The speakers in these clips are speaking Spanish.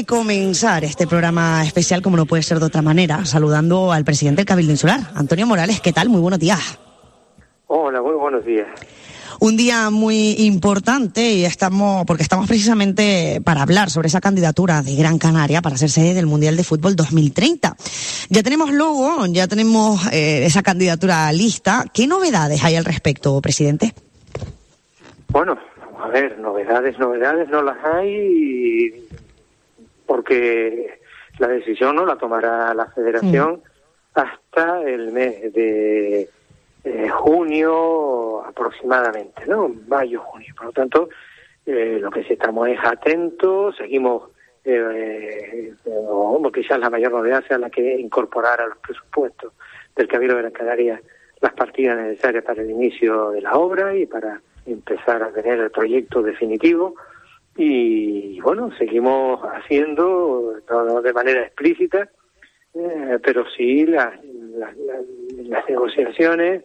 que comenzar este programa especial, como no puede ser de otra manera, saludando al presidente del Cabildo Insular, Antonio Morales. ¿Qué tal? Muy buenos días. Hola, muy buenos días. Un día muy importante porque estamos precisamente para hablar sobre esa candidatura de Gran Canaria para ser sede del Mundial de Fútbol 2030. Ya tenemos logo, ya tenemos esa candidatura lista. ¿Qué novedades hay al respecto, presidente? Bueno, a ver, novedades no las hay porque la decisión no la tomará la Federación hasta el mes de junio aproximadamente, ¿no? Mayo, junio. Por lo tanto, lo que sí estamos es atentos, seguimos, quizás la mayor novedad sea la que incorporar a los presupuestos del Cabildo de Gran Canaria las partidas necesarias para el inicio de la obra y para empezar a tener el proyecto definitivo. Y bueno, seguimos haciendo, no de manera explícita, pero sí las negociaciones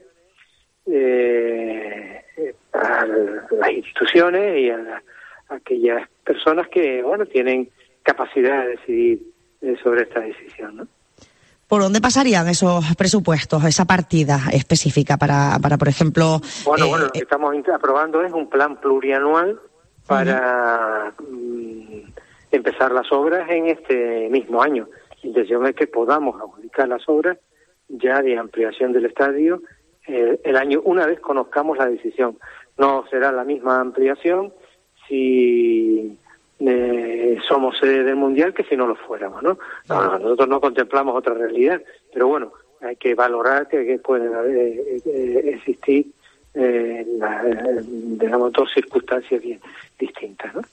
a las instituciones y a aquellas personas que tienen capacidad de decidir sobre esta decisión, ¿no? ¿Por dónde pasarían esos presupuestos, esa partida específica para por ejemplo... Lo que estamos aprobando es un plan plurianual para empezar las obras en este mismo año. La intención es que podamos adjudicar las obras ya de ampliación del estadio el año, una vez conozcamos la decisión. No será la misma ampliación si somos sede del Mundial que si no lo fuéramos, ¿no? Nosotros no contemplamos otra realidad, pero bueno, hay que valorar que pueden existir dos circunstancias bien distintas, ¿no?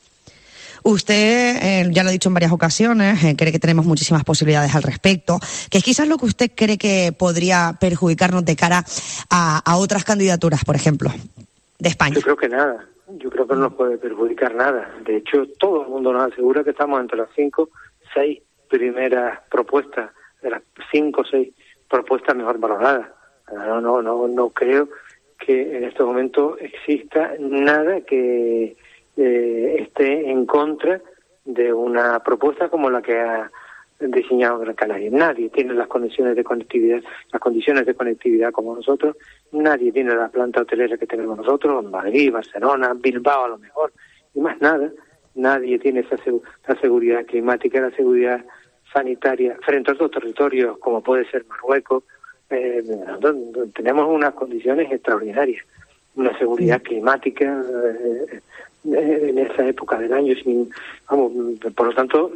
Usted, ya lo ha dicho en varias ocasiones, cree que tenemos muchísimas posibilidades al respecto. ¿Qué es quizás lo que usted cree que podría perjudicarnos de cara a otras candidaturas, por ejemplo, de España? Yo creo que nada. Yo creo que no nos puede perjudicar nada. De hecho, todo el mundo nos asegura que estamos entre las 5 o 6 primeras propuestas, de las 5 o 6 propuestas mejor valoradas. No creo que en estos momentos exista nada que esté en contra de una propuesta como la que ha diseñado Gran Canaria. Nadie tiene las condiciones de conectividad como nosotros. Nadie tiene la planta hotelera que tenemos nosotros, Madrid, Barcelona, Bilbao a lo mejor, y más nada. Nadie tiene la seguridad climática, la seguridad sanitaria frente a otros territorios como puede ser Marruecos. Tenemos unas condiciones extraordinarias, una seguridad climática en esa época del año, por lo tanto,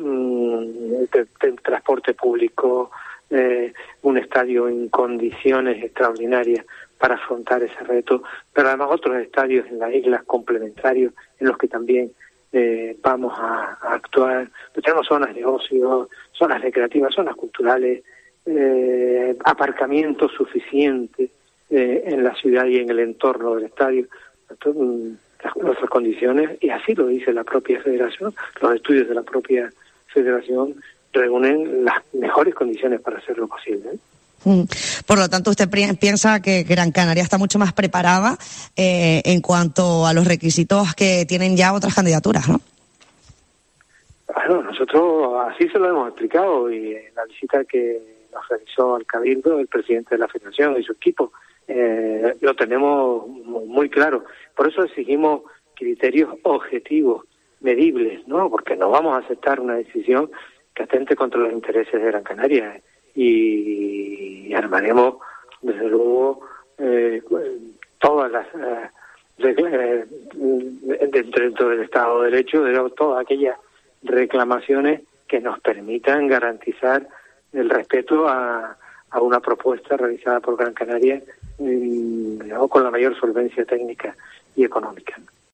transporte público, un estadio en condiciones extraordinarias para afrontar ese reto, pero además otros estadios en las islas complementarios en los que también vamos a actuar. Tenemos zonas de ocio, zonas recreativas, zonas culturales, aparcamientos suficientes en la ciudad y en el entorno del estadio. Nuestras condiciones, y así lo dice la propia Federación, los estudios de la propia Federación reúnen las mejores condiciones para hacerlo posible, ¿eh? Por lo tanto, usted piensa que Gran Canaria está mucho más preparada en cuanto a los requisitos que tienen ya otras candidaturas, ¿no? Bueno, nosotros así se lo hemos explicado, y en la visita que nos realizó al Cabildo el presidente de la Federación y su equipo, lo tenemos muy claro. Por eso exigimos criterios objetivos, medibles, ¿no? Porque no vamos a aceptar una decisión que atente contra los intereses de Gran Canaria, y armaremos, desde luego, todas las dentro del Estado de Derecho, todas aquellas reclamaciones que nos permitan garantizar el respeto a una propuesta realizada por Gran Canaria con la mayor solvencia técnica y económica.